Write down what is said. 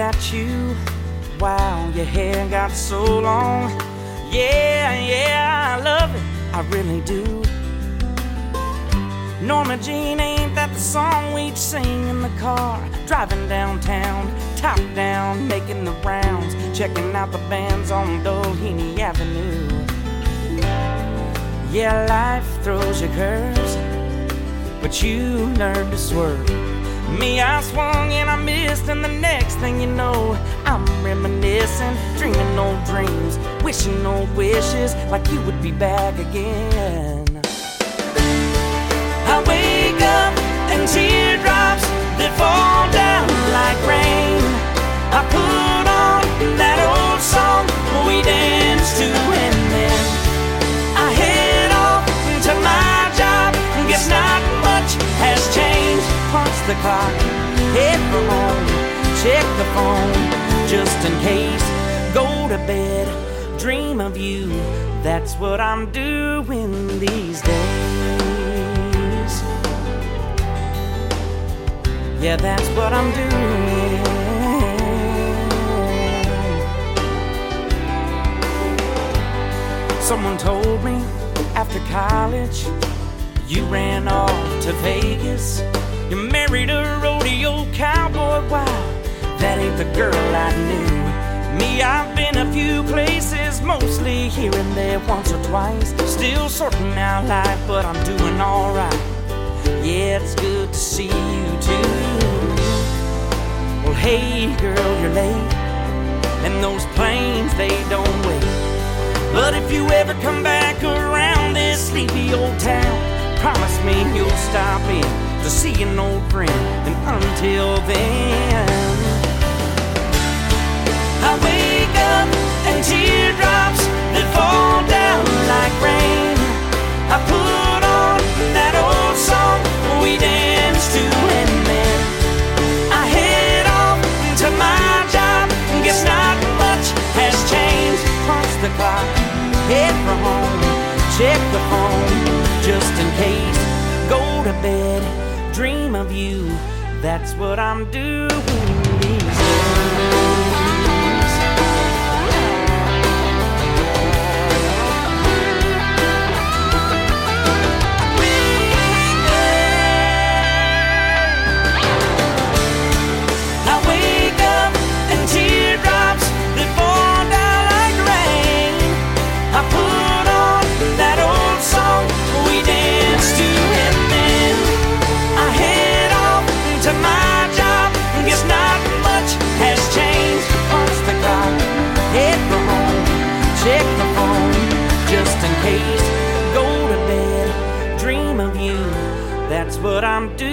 at you. Wow, your hair got so long. Yeah, I love it, I really do. Norma Jean, ain't that the song we'd sing in the car? Driving downtown, top down, making the rounds, checking out the bands on Doheny Avenue. Yeah, life throws you curves, but you learn to swerve. Me, I swung and I missed, and the next thing you know, I'm reminiscing, dreaming old dreams, wishing old wishes, like you would be back again. I wake up and teardrops that fall down like rain. I put on that old song we danced to, and then I head off to my job. Guess not much has changed. Punch the clock, head for home, check the phone just in case. Go to bed, dream of you. That's what I'm doing these days. Yeah, that's what I'm doing. Someone told me after college you ran off to Vegas. You married a rodeo cowboy. Wow, that ain't the girl I knew. Me, I've been a few places, mostly here and there, once or twice. Still sorting out life, but I'm doing alright. Yeah, it's good to see you too. Well, hey girl, you're late, and those planes, they don't wait. But if you ever come back around this sleepy old town, promise me you'll stop in to see an old friend. And until then, I wake up and teardrops that fall down like rain. I put on that old song we danced to, and then I head off to my job. Guess not much has changed. Punch the clock, head for home, check the phone just in case. Go to bed, dream of you. That's what I'm doing these days. Check the phone just in case. Go to bed, dream of you. That's what I'm doing.